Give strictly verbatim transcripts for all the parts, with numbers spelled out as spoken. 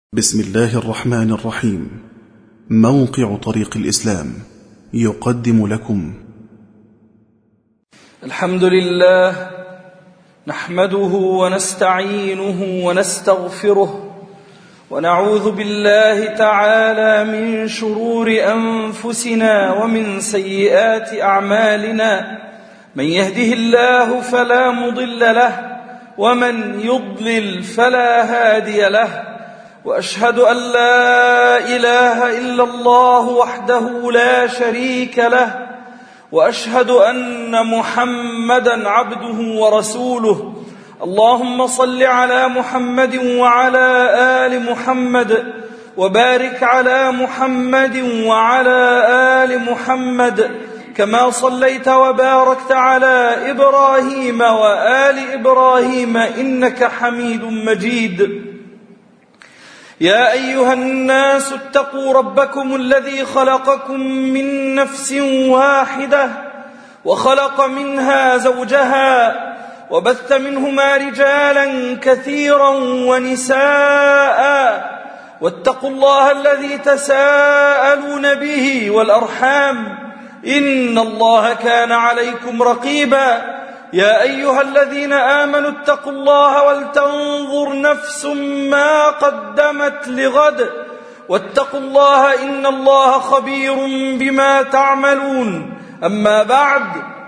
بسم الله الرحمن الرحيم. موقع طريق الإسلام يقدم لكم الحمد لله نحمده ونستعينه ونستغفره ونعوذ بالله تعالى من شرور أنفسنا ومن سيئات أعمالنا. من يهده الله فلا مضل له ومن يضلل فلا هادي له، وأشهد أن لا إله إلا الله وحده لا شريك له، وأشهد أن محمدا عبده ورسوله. اللهم صل على محمد وعلى آل محمد، وبارك على محمد وعلى آل محمد كما صليت وباركت على إبراهيم وآل إبراهيم إنك حميد مجيد. يا أيها الناس اتقوا ربكم الذي خلقكم من نفس واحدة وخلق منها زوجها وبث منهما رجالا كثيرا ونساء، واتقوا الله الذي تساءلون به والأرحام إن الله كان عليكم رقيبا. يا أيها الذين آمنوا اتقوا الله ولتنظر نفس ما قدمت لغد، واتقوا الله إن الله خبير بما تعملون. أما بعد،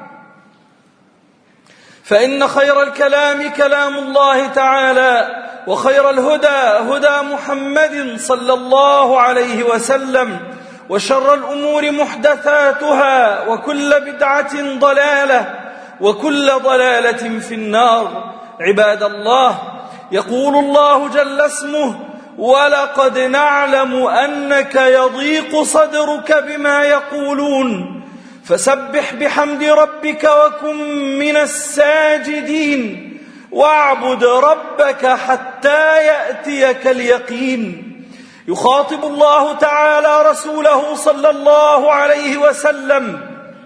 فإن خير الكلام كلام الله تعالى، وخير الهدى هدى محمد صلى الله عليه وسلم، وشر الأمور محدثاتها، وكل بدعة ضلالة، وكل ضلالة في النار. عباد الله، يقول الله جل اسمه: ولقد نعلم أنك يضيق صدرك بما يقولون فسبح بحمد ربك وكن من الساجدين واعبد ربك حتى يأتيك اليقين. يخاطب الله تعالى رسوله صلى الله عليه وسلم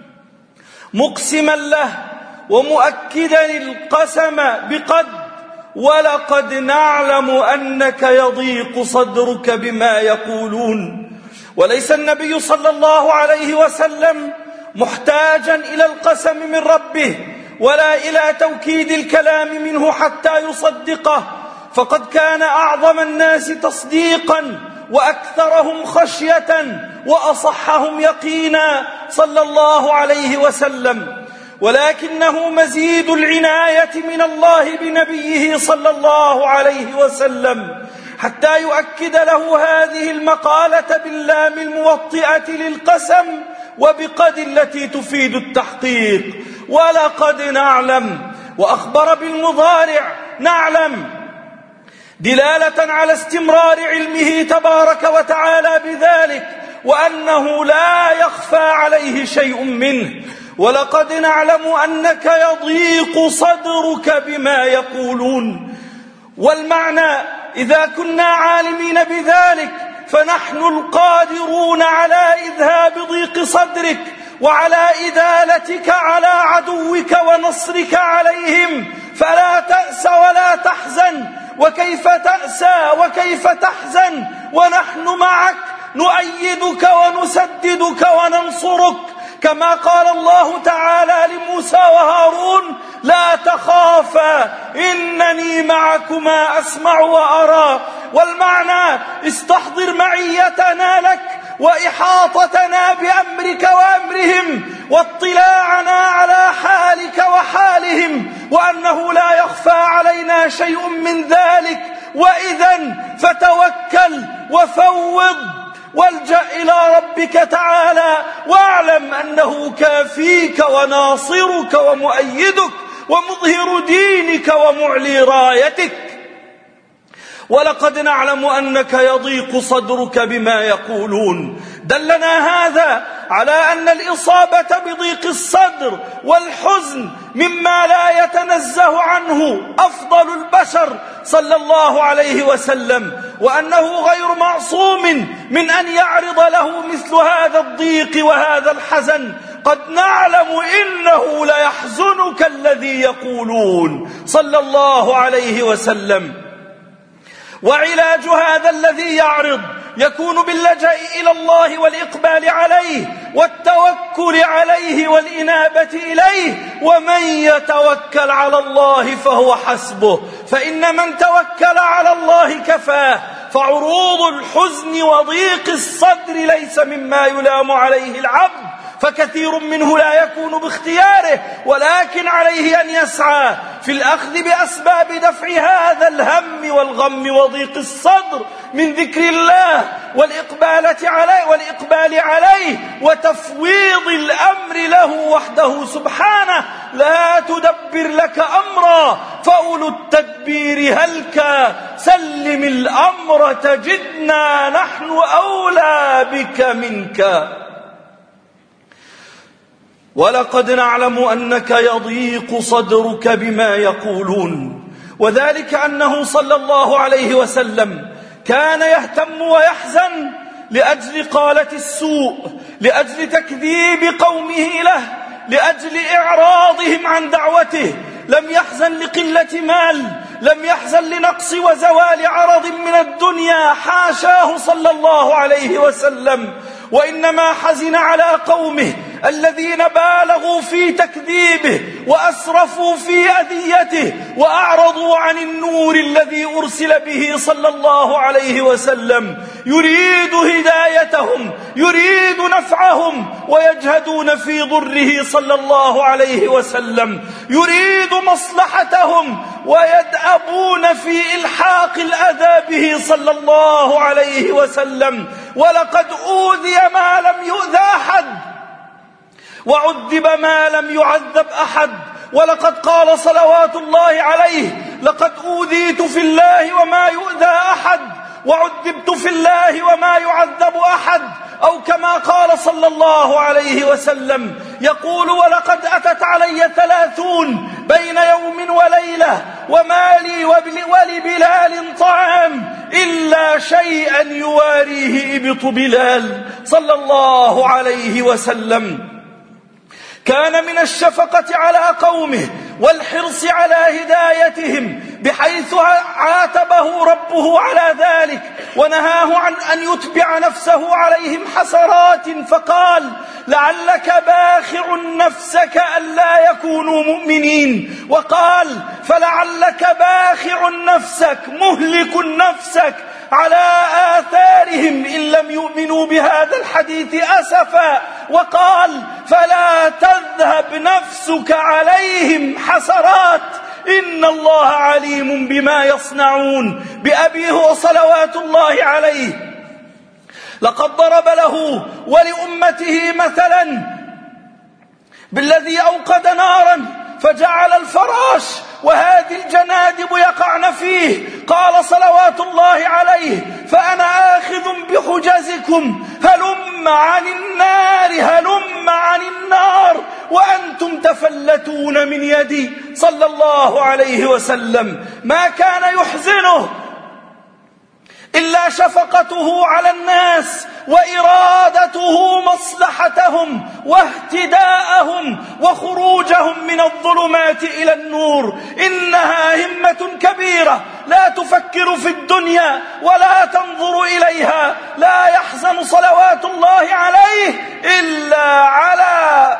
مقسما له ومؤكدا القسم بقد: ولقد نعلم أنك يضيق صدرك بما يقولون. وليس النبي صلى الله عليه وسلم محتاجا إلى القسم من ربه ولا إلى توكيد الكلام منه حتى يصدقه، فقد كان أعظم الناس تصديقا وأكثرهم خشية وأصحهم يقينا صلى الله عليه وسلم، ولكنه مزيد العناية من الله بنبيه صلى الله عليه وسلم حتى يؤكد له هذه المقالة باللام الموطئة للقسم وبقد التي تفيد التحقيق: ولقد نعلم. وأخبر بالمضارع نعلم دلالة على استمرار علمه تبارك وتعالى بذلك، وأنه لا يخفى عليه شيء منه. ولقد نعلم أنك يضيق صدرك بما يقولون. والمعنى: إذا كنا عالمين بذلك فنحن القادرون على إذهاب ضيق صدرك وعلى إدالتك على عدوك ونصرك عليهم، فلا تأس ولا تحزن. وكيف تأسى وكيف تحزن ونحن معك نؤيدك ونسددك وننصرك، كما قال الله تعالى لموسى وهارون: لا تخافا إنني معكما أسمع وأرى. والمعنى: استحضر معيتنا لك وإحاطتنا بأمرك وأمرهم واطلاعنا على حالك وحالهم، وأنه لا يخفى علينا شيء من ذلك. وإذن فتوكل وفوض والجأ إلى ربك تعالى، واعلم أنه كافيك وناصرك ومؤيدك ومظهر دينك ومعلي رايتك. ولقد نعلم أنك يضيق صدرك بما يقولون. دلنا هذا على أن الإصابة بضيق الصدر والحزن مما لا يتنزه عنه أفضل البشر صلى الله عليه وسلم، وأنه غير معصوم من أن يعرض له مثل هذا الضيق وهذا الحزن. قد نعلم إنه ليحزنك الذي يقولون صلى الله عليه وسلم. وعلاج هذا الذي يعرض يكون باللجأ إلى الله والإقبال عليه والتوكل عليه والإنابة إليه. ومن يتوكل على الله فهو حسبه، فإن من توكل على الله كفاه. فعروض الحزن وضيق الصدر ليس مما يلام عليه العبد، فكثير منه لا يكون باختياره، ولكن عليه أن يسعى في الأخذ بأسباب دفع هذا الهم والغم وضيق الصدر من ذكر الله والإقبال عليه, والإقبال عليه وتفويض الأمر له وحده سبحانه. لا تدبر لك أمرا فأولو التدبير هلك، سلم الأمر تجدنا نحن أولى بك منك. ولقد نعلم أنك يضيق صدرك بما يقولون، وذلك أنه صلى الله عليه وسلم كان يهتم ويحزن لأجل قالة السوء، لأجل تكذيب قومه له، لأجل إعراضهم عن دعوته. لم يحزن لقلة مال، لم يحزن لنقص وزوال عرض من الدنيا، حاشاه صلى الله عليه وسلم، وإنما حزن على قومه الذين بالغوا في تكذيبه وأسرفوا في أذيته وأعرضوا عن النور الذي أرسل به صلى الله عليه وسلم، يريد هدايتهم، يريد نفعهم، ويجهدون في ضره صلى الله عليه وسلم، يريد مصلحتهم ويدأبون في إلحاق الأذى به صلى الله عليه وسلم. ولقد أوذي ما لم يؤذى أحد، وعذب ما لم يعذب أحد. ولقد قال صلوات الله عليه: لقد أوذيت في الله وما يؤذى أحد، وعذبت في الله وما يعذب أحد. أو كما قال صلى الله عليه وسلم يقول: ولقد أتت علي ثلاثون بين يوم وليلة وما لي ولبلال طعام إلا شيئا يواريه إبط بلال صلى الله عليه وسلم. كان من الشفقة على قومه والحرص على هدايتهم، بحيث عاتبه ربه على ذلك ونهاه عن أن يتبع نفسه عليهم حسرات، فقال: لعلك باخع نفسك ألا يكونوا مؤمنين. وقال: فلعلك باخع نفسك، مهلك نفسك على آثارهم إن لم يؤمنوا بهذا الحديث أسفا. وقال: فلا تذهب نفسك عليهم حسرات إن الله عليم بما يصنعون. بأبيه صلوات الله عليه لقد ضرب له ولأمته مثلا بالذي أوقد نارا فجعل الفراش وهذه الجنادب يقعن فيه. قال صلوات الله عليه: فأنا آخذ بحجزكم، هلم عن النار، هلم عن النار وأنتم تفلتون من يدي صلى الله عليه وسلم. ما كان يحزنه إلا شفقته على الناس وإرادته مصلحتهم واهتداءهم وخروجهم من الظلمات إلى النور. إنها همة كبيرة لا تفكر في الدنيا ولا تنظر إليها. لا يحزن صلوات الله عليه إلا على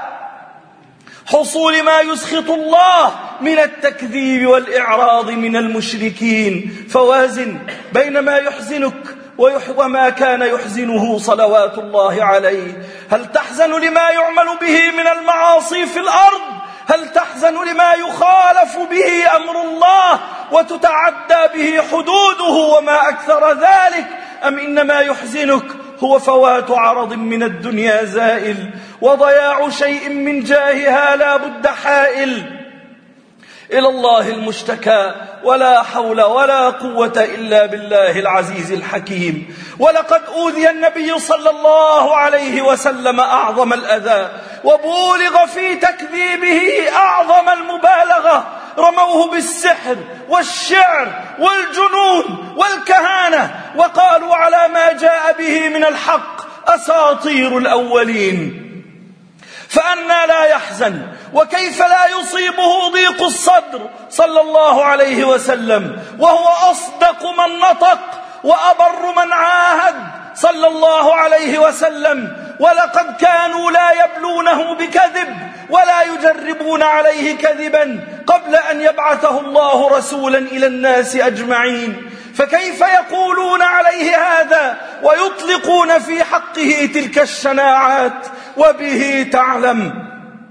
حصول ما يسخط الله من التكذيب والإعراض من المشركين. فوازن بين ما يحزنك وما كان يحزنه صلوات الله عليه. هل تحزن لما يعمل به من المعاصي في الأرض؟ هل تحزن لما يخالف به أمر الله وتتعدى به حدوده وما أكثر ذلك؟ أم إنما يحزنك هو فوات عرض من الدنيا زائل وضياع شيء من جاهها لا بد حائل؟ إلى الله المشتكى، ولا حول ولا قوة إلا بالله العزيز الحكيم. ولقد أوذي النبي صلى الله عليه وسلم أعظم الأذى، وبولغ في تكذيبه أعظم المبالغة. رموه بالسحر والشعر والجنون والكهانة، وقالوا على ما جاء به من الحق أساطير الأولين. فأنا لا يحزن وكيف لا يصيبه ضيق الصدر صلى الله عليه وسلم وهو أصدق من نطق وأبر من عاهد صلى الله عليه وسلم، ولقد كانوا لا يبلونه بكذب ولا يجربون عليه كذبا قبل أن يبعثه الله رسولا إلى الناس أجمعين، فكيف يقولون عليه هذا ويطلقون في حقه تلك الشناعات؟ وبه تعلم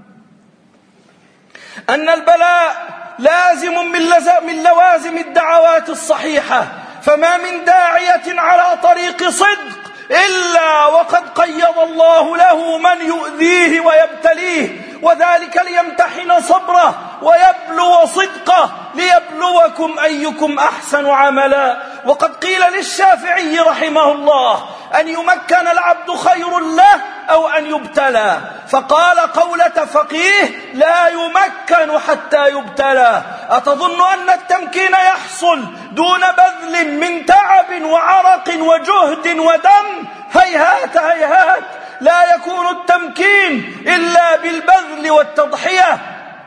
أن البلاء لازم من لوازم الدعوات الصحيحة، فما من داعية على طريق صدق إلا وقد قيض الله له من يؤذيه ويبتليه، وذلك ليمتحن صبره ويبلو صدقه ليبلوكم أيكم أحسن عملا. وقد قيل للشافعي رحمه الله أن يمكن العبد خير له أو أن يبتلى، فقال قولة فقيه لا يمكن حتى يبتلى. أتظن أن التمكين يحصل دون بذل من تعب وعرق وجهد ودم؟ هيهات هيهات، لا يكون التمكين إلا بالبذل والتضحية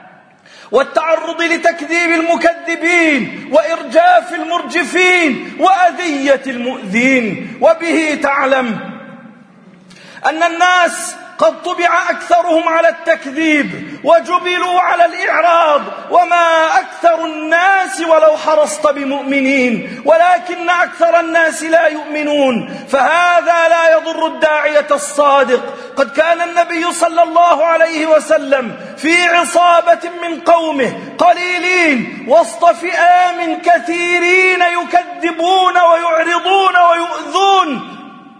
والتعرض لتكذيب المكذبين وإرجاف المرجفين وأذية المؤذين. وبه تعلم أن الناس قد طبع أكثرهم على التكذيب وجبلوا على الإعراض، وما أكثر الناس ولو حرصت بمؤمنين، ولكن أكثر الناس لا يؤمنون، فهذا لا يضر الداعية الصادق. قد كان النبي صلى الله عليه وسلم في عصابة من قومه قليلين وسط فئام كثيرين يكذبون ويعرضون ويؤذون،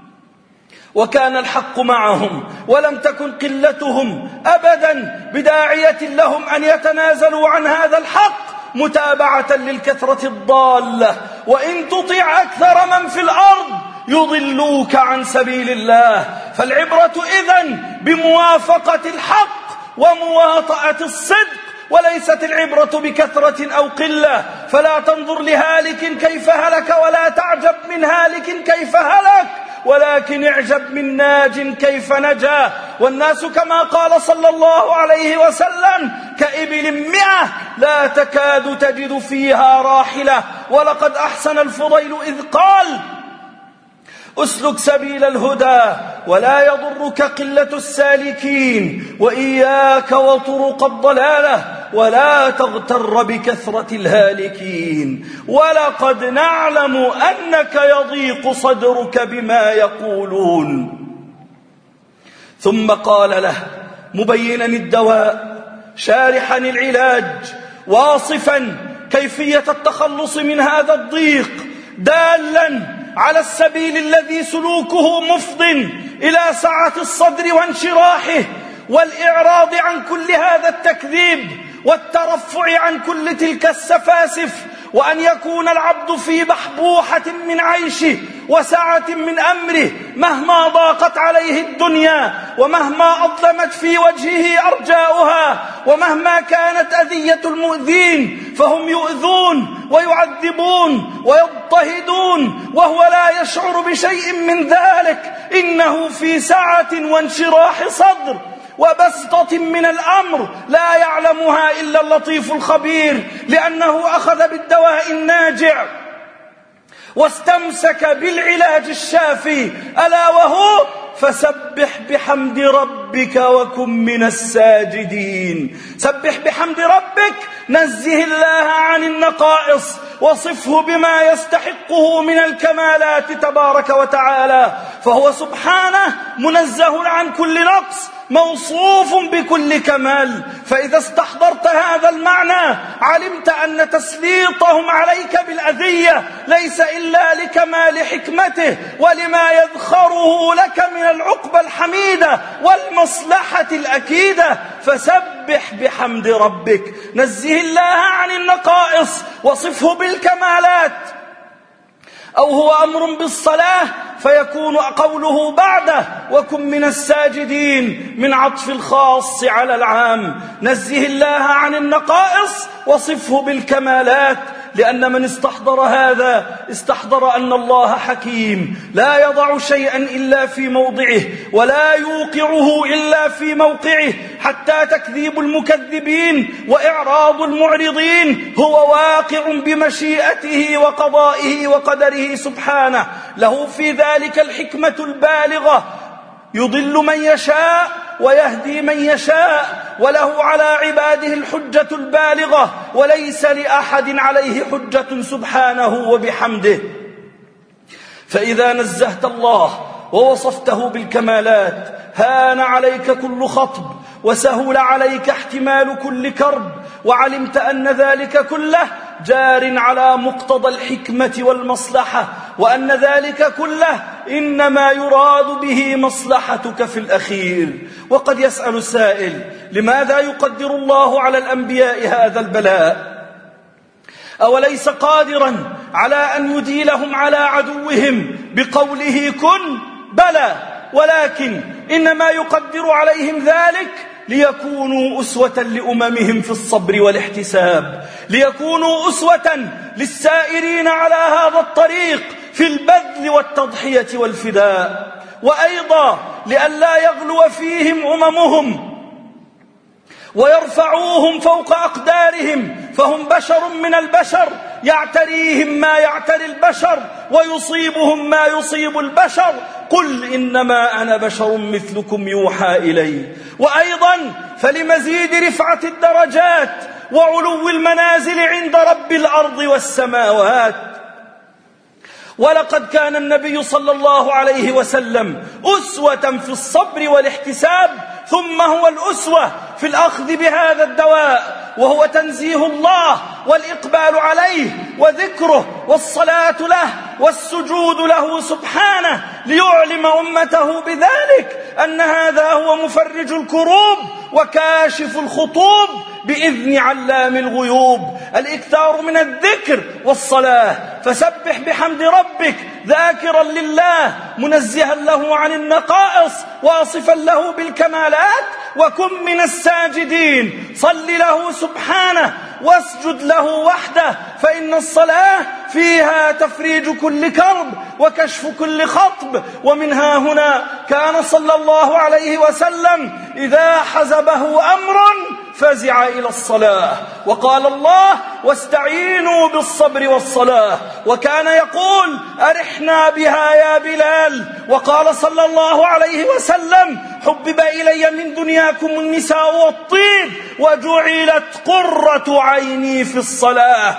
وكان الحق معهم ولم تكن قلتهم أبدا بداعية لهم أن يتنازلوا عن هذا الحق متابعة للكثرة الضالة. وإن تطع أكثر من في الأرض يضلوك عن سبيل الله، فالعبرة إذن بموافقة الحق ومواطأة الصدق، وليست العبرة بكثرة أو قلة. فلا تنظر لهالك كيف هلك ولا تعجب من هالك كيف هلك، ولكن اعجب من ناج كيف نجا. والناس كما قال صلى الله عليه وسلم كإبل مئة لا تكاد تجد فيها راحلة. ولقد أحسن الفضيل إذ قال أسلك سبيل الهدى ولا يضرك قلة السالكين، وإياك وطرق الضلالة ولا تغتر بكثرة الهالكين، ولقد نعلم أنك يضيق صدرك بما يقولون. ثم قال له مبينا الدواء شارحا العلاج واصفا كيفية التخلص من هذا الضيق، دالا على السبيل الذي سلوكه مفض إلى سعة الصدر وانشراحه والإعراض عن كل هذا التكذيب والترفع عن كل تلك السفاسف، وأن يكون العبد في بحبوحة من عيشه وسعة من أمره مهما ضاقت عليه الدنيا ومهما أظلمت في وجهه أرجاؤها ومهما كانت أذية المؤذين، فهم يؤذون ويعذبون ويضطهدون وهو لا يشعر بشيء من ذلك. إنه في سعة وانشراح صدر وبسطة من الأمر لا يعلمها إلا اللطيف الخبير، لأنه أخذ بالدواء الناجع واستمسك بالعلاج الشافي، ألا وهو فسبح بحمد ربك وكن من الساجدين. سبح بحمد ربك، نزه الله عن النقائص وصفه بما يستحقه من الكمالات تبارك وتعالى، فهو سبحانه منزه عن كل نقص موصوف بكل كمال. فإذا استحضرت هذا المعنى علمت أن تسليطهم عليك بالأذية ليس إلا لكمال حكمته ولما يذخره لك من العقبة الحميدة والمصلحة الأكيدة. فسبح بحمد ربك، نزه الله عن النقائص وصفه بالكمالات. أو هو أمر بالصلاة فيكون قوله بعده وكن من الساجدين من عطف الخاص على العام. نزه الله عن النقائص وصفه بالكمالات، لأن من استحضر هذا استحضر أن الله حكيم لا يضع شيئا إلا في موضعه ولا يوقعه إلا في موقعه، حتى تكذيب المكذبين وإعراض المعرضين هو واقع بمشيئته وقضائه وقدره سبحانه. له في ذلك الحكمة البالغة، يضل من يشاء ويهدي من يشاء، وله على عباده الحجة البالغة، وليس لأحد عليه حجة سبحانه وبحمده. فإذا نزهت الله ووصفته بالكمالات هان عليك كل خطب، وسهل عليك احتمال كل كرب، وعلمت أن ذلك كله جار على مقتضى الحكمة والمصلحة، وأن ذلك كله إنما يراد به مصلحتك في الأخير. وقد يسأل السائل: لماذا يقدر الله على الأنبياء هذا البلاء؟ أوليس قادرا على أن يديلهم على عدوهم بقوله كن؟ بلى، ولكن إنما يقدر عليهم ذلك ليكونوا أسوة لأممهم في الصبر والاحتساب، ليكونوا أسوة للسائرين على هذا الطريق في البذل والتضحية والفداء، وأيضا لئلا يغلو فيهم أممهم ويرفعوهم فوق أقدارهم، فهم بشر من البشر يعتريهم ما يعتري البشر ويصيبهم ما يصيب البشر. قل إنما أنا بشر مثلكم يوحى إلي. وأيضا فلمزيد رفعة الدرجات وعلو المنازل عند رب الأرض والسماوات. ولقد كان النبي صلى الله عليه وسلم أسوة في الصبر والاحتساب، ثم هو الأسوة في الأخذ بهذا الدواء، وهو تنزيه الله والإقبال عليه وذكره والصلاة له والسجود له سبحانه، ليعلم أمته بذلك أن هذا هو مفرج الكروب وكاشف الخطوب بإذن علام الغيوب. الإكثار من الذكر والصلاة، فسبح بحمد ربك ذاكرا لله منزها له عن النقائص واصفا له بالكمالات، وكن من الساجدين، صل له سبحانه واسجد له وحده، فإن الصلاة فيها تفريج كل كرب وكشف كل خطب. ومنها هنا كان صلى الله عليه وسلم إذا حزبه أمر فزع إلى الصلاة، وقال الله واستعينوا بالصبر والصلاة، وكان يقول أرحنا بها يا بلال. وقال صلى الله عليه وسلم حبب إلي من دنياكم النساء والطيب وجعلت قرة عيني في الصلاة.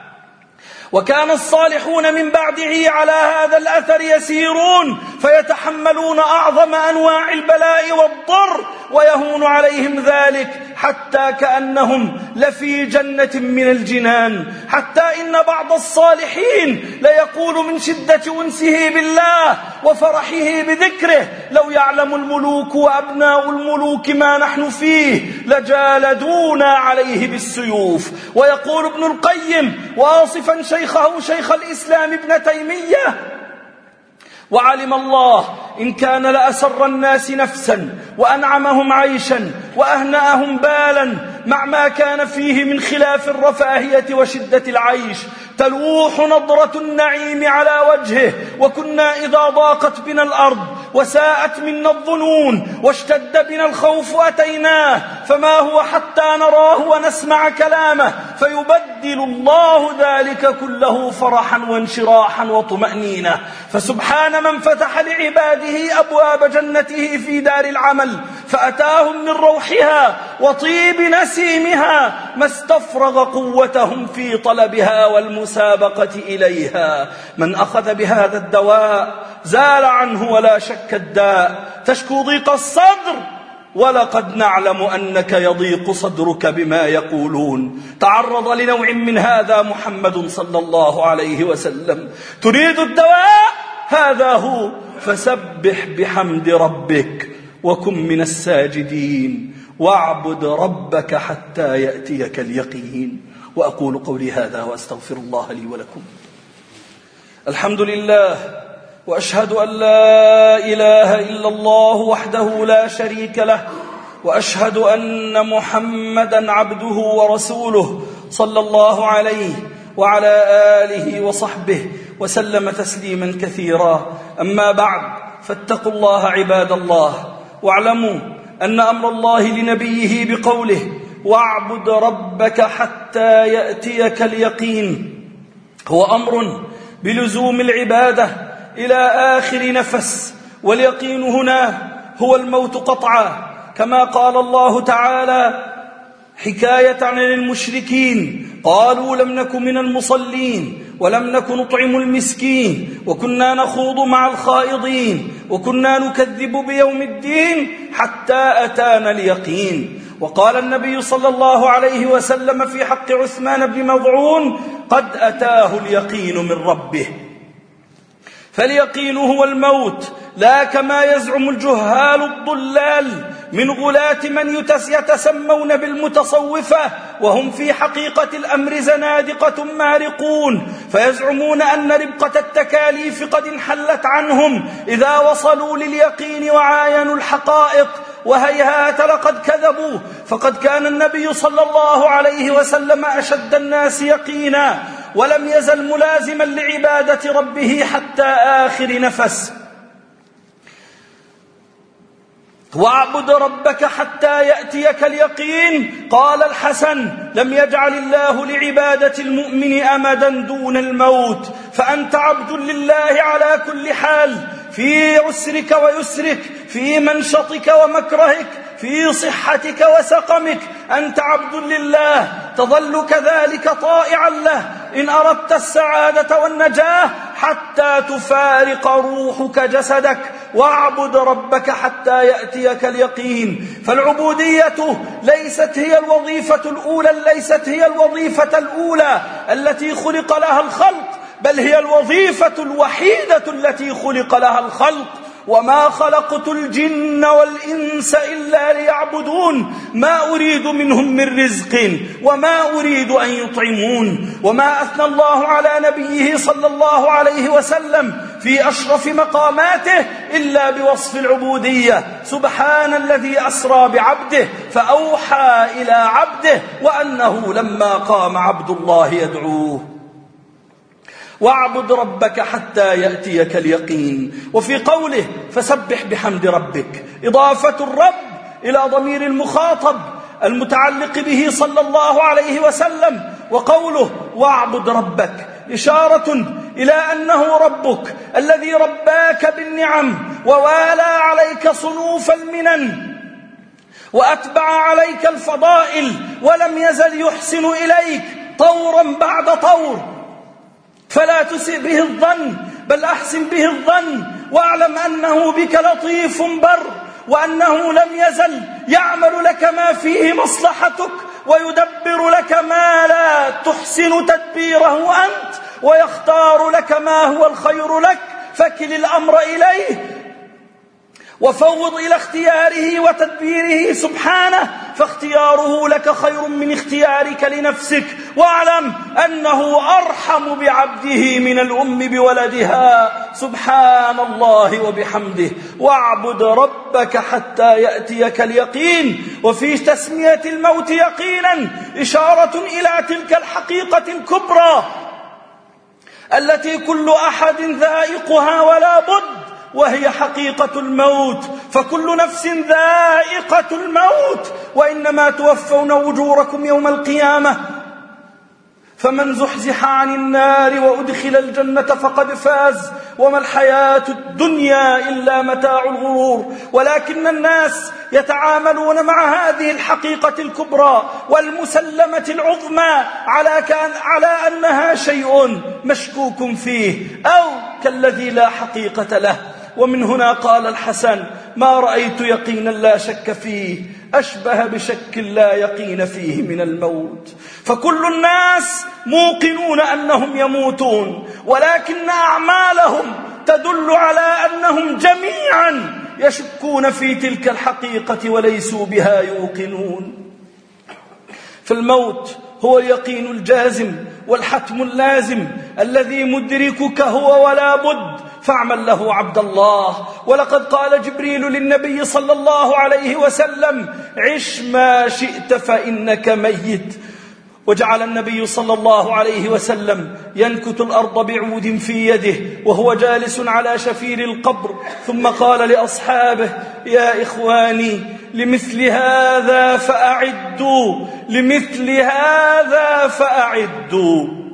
وكان الصالحون من بعده على هذا الأثر يسيرون، فيتحملون أعظم أنواع البلاء والضر ويهون عليهم ذلك، حتى كأنهم لفي جنة من الجنان. حتى إن بعض الصالحين ليقول من شدة أنسه بالله وفرحه بذكره: لو يعلم الملوك وأبناء الملوك ما نحن فيه لجالدونا عليه بالسيوف. ويقول ابن القيم واصفا شيخه شيخ الإسلام ابن تيمية: وعلم الله إن كان لأسر الناس نفسا وأنعمهم عيشا وأهنأهم بالا، مع ما كان فيه من خلاف الرفاهية وشدة العيش، تلوح نضرة النعيم على وجهه. وكنا إذا ضاقت بنا الأرض وساءت منا الظنون واشتد بنا الخوف أتيناه، فما هو حتى نراه ونسمع كلامه، فيبدل الله ذلك كله فرحا وانشراحا وطمأنينة. فسبحان من فتح لعباده أبواب جنته في دار العمل، فأتاهم من روحها وطيب نسيمها ما استفرغ قوتهم في طلبها والمسابقة إليها. من أخذ بهذا الدواء زال عنه ولا شك الداء. تشكو ضيق الصدر، ولقد نعلم أنك يضيق صدرك بما يقولون. تعرض لنوع من هذا محمد صلى الله عليه وسلم. تريد الدواء؟ هذا هو، فسبح بحمد ربك وكن من الساجدين واعبد ربك حتى يأتيك اليقين. وأقول قولي هذا وأستغفر الله لي ولكم. الحمد لله، وأشهد أن لا إله إلا الله وحده لا شريك له، وأشهد أن محمدا عبده ورسوله صلى الله عليه وعلى آله وصحبه وسلم تسليما كثيرا. أما بعد، فاتقوا الله عباد الله، واعلموا أن أمر الله لنبيه بقوله واعبد ربك حتى يأتيك اليقين هو أمر بلزوم العبادة إلى آخر نفس، واليقين هنا هو الموت قطعا، كما قال الله تعالى حكاية عن المشركين: قالوا لم نك من المصلين ولم نك نطعم المسكين وكنا نخوض مع الخائضين وكنا نكذب بيوم الدين حتى أتانا اليقين. وقال النبي صلى الله عليه وسلم في حق عثمان بن مظعون: قد أتاه اليقين من ربه. فاليقين هو الموت، لا كما يزعم الجهال الضلال من غلاة من يتسمون بالمتصوفة، وهم في حقيقة الأمر زنادقة مارقون، فيزعمون أن ربقة التكاليف قد انحلت عنهم إذا وصلوا لليقين وعاينوا الحقائق. وهيهات لقد كذبوا، فقد كان النبي صلى الله عليه وسلم أشد الناس يقينا، ولم يزل ملازما لعبادة ربه حتى آخر نفس. واعبد ربك حتى يأتيك اليقين. قال الحسن: لم يجعل الله لعبادة المؤمن أمدا دون الموت، فأنت عبد لله على كل حال، في عسرك ويسرك، في منشطك ومكرهك، في صحتك وسقمك، أنت عبد لله، تظل كذلك طائعا له إن أردت السعادة والنجاة حتى تفارق روحك جسدك. واعبد ربك حتى يأتيك اليقين. فالعبودية ليست هي الوظيفة الأولى ليست هي الوظيفة الأولى التي خلق لها الخلق، بل هي الوظيفة الوحيدة التي خلق لها الخلق. وما خلقت الجن والإنس إلا ليعبدون، ما أريد منهم من رزق وما أريد أن يطعمون. وما أثنى الله على نبيه صلى الله عليه وسلم في أشرف مقاماته إلا بوصف العبودية: سبحان الذي أسرى بعبده فأوحى إلى عبده وأنه لما قام عبد الله يدعوه. واعبد ربك حتى يأتيك اليقين. وفي قوله فسبح بحمد ربك، إضافة الرب إلى ضمير المخاطب المتعلق به صلى الله عليه وسلم. وقوله واعبد ربك إشارة إلى أنه ربك الذي رباك بالنعم ووالى عليك صنوف المنن وأتبع عليك الفضائل، ولم يزل يحسن إليك طورا بعد طور، فلا تسئ به الظن بل أحسن به الظن، واعلم أنه بك لطيف بر، وأنه لم يزل يعمل لك ما فيه مصلحتك ويدبر لك ما لا تحسن تدبيره أنت، ويختار لك ما هو الخير لك. فكل الأمر إليه وفوض إلى اختياره وتدبيره سبحانه، فاختياره لك خير من اختيارك لنفسك. واعلم أنه أرحم بعبده من الأم بولدها سبحان الله وبحمده. واعبد ربك حتى يأتيك اليقين. وفي تسمية الموت يقينا إشارة إلى تلك الحقيقة الكبرى التي كل أحد ذائقها ولا بد، وهي حقيقة الموت. فكل نفس ذائقة الموت، وإنما توفون أجوركم يوم القيامة. فمن زحزح عن النار وأدخل الجنة فقد فاز، وما الحياة الدنيا إلا متاع الغرور. ولكن الناس يتعاملون مع هذه الحقيقة الكبرى والمسلمة العظمى على, كان على أنها شيء مشكوك فيه أو كالذي لا حقيقة له. ومن هنا قال الحسن: ما رأيت يقينا لا شك فيه أشبه بشك لا يقين فيه من الموت. فكل الناس موقنون أنهم يموتون، ولكن أعمالهم تدل على أنهم جميعا يشكون في تلك الحقيقة وليسوا بها يوقنون. فالموت هو اليقين الجازم والحتم اللازم الذي مدركك هو ولا بد، فاعمل له عبد الله. ولقد قال جبريل للنبي صلى الله عليه وسلم: عش ما شئت فإنك ميت. وجعل النبي صلى الله عليه وسلم ينكت الأرض بعود في يده وهو جالس على شفير القبر، ثم قال لأصحابه: يا إخواني، لمثل هذا فأعدوا، لمثل هذا فأعدوا.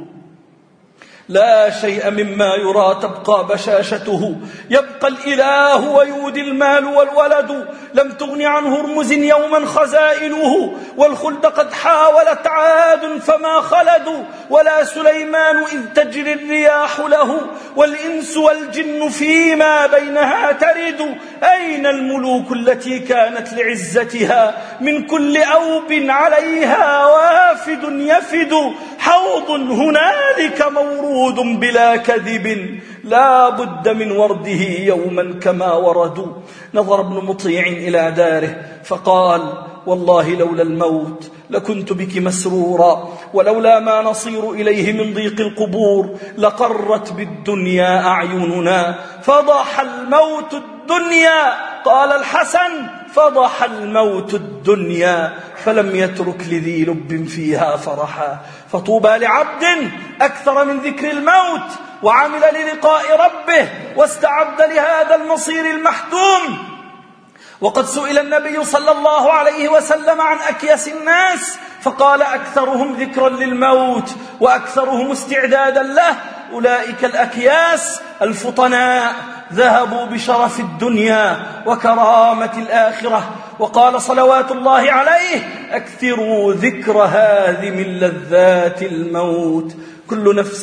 لا شيء مما يرى تبقى بشاشته، يبقى الإله ويودي المال والولد. لم تغن عن هرمز يوما خزائنه، والخلد قد حاولت عاد فما خلدوا. ولا سليمان إذ تجري الرياح له، والإنس والجن فيما بينها ترد. أين الملوك التي كانت لعزتها؟ من كل أوب عليها وافد يفد. حوض هنالك مورود بلا كذب، لا بد من ورده يوما كما وردوا. نظر ابن مطيع إلى داره فقال: والله لولا الموت لكنت بك مسرورا، ولولا ما نصير إليه من ضيق القبور لقرت بالدنيا أعيننا. فضح الموت الدنيا، قال الحسن: فضح الموت الدنيا، فلم يترك لذي لب فيها فرحا. فطوبى لعبد أكثر من ذكر الموت، وعمل للقاء ربه، واستعد لهذا المصير المحتوم. وقد سئل النبي صلى الله عليه وسلم عن أكيس الناس فقال: أكثرهم ذكرا للموت وأكثرهم استعدادا له. أولئك الأكياس الفطناء ذهبوا بشرف الدنيا وكرامة الآخرة. وقال صلوات الله عليه: أكثروا ذكر هذه من لذات الموت. كل نفس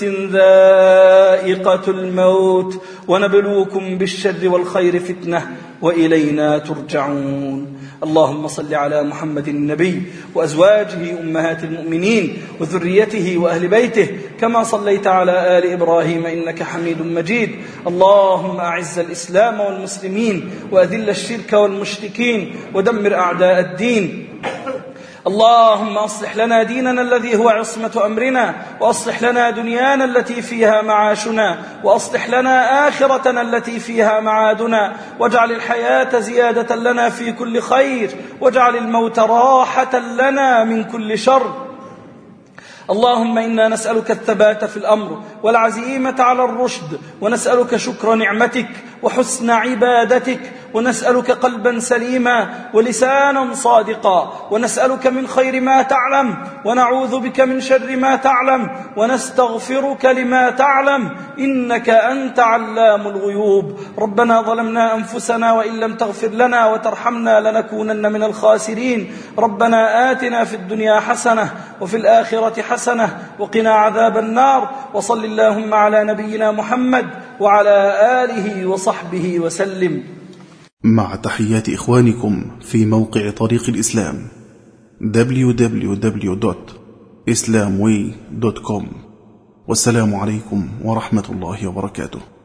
ذائقة الموت، ونبلوكم بالشر والخير فتنة، وإلينا ترجعون. اللهم صل على محمد النبي وأزواجه أمهات المؤمنين وذريته وأهل بيته، كما صليت على آل إبراهيم إنك حميد مجيد. اللهم أعز الإسلام والمسلمين، وأذل الشرك والمشركين، ودمر أعداء الدين. اللهم أصلح لنا ديننا الذي هو عصمة أمرنا، وأصلح لنا دنيانا التي فيها معاشنا، وأصلح لنا آخرتنا التي فيها معادنا، واجعل الحياة زيادة لنا في كل خير، واجعل الموت راحة لنا من كل شر. اللهم إنا نسألك الثبات في الأمر والعزيمة على الرشد، ونسألك شكر نعمتك وحسن عبادتك، ونسألك قلبا سليما ولسانا صادقا، ونسألك من خير ما تعلم، ونعوذ بك من شر ما تعلم، ونستغفرك لما تعلم، إنك أنت علام الغيوب. ربنا ظلمنا أنفسنا وإن لم تغفر لنا وترحمنا لنكونن من الخاسرين. ربنا آتنا في الدنيا حسنة وفي الآخرة حسنة وقنا عذاب النار. وصل اللهم على نبينا محمد وعلى آله وصحبه وسلم. مع تحيات إخوانكم في موقع طريق الإسلام دبليو دبليو دبليو دوت إسلام واي دوت كوم. والسلام عليكم ورحمة الله وبركاته.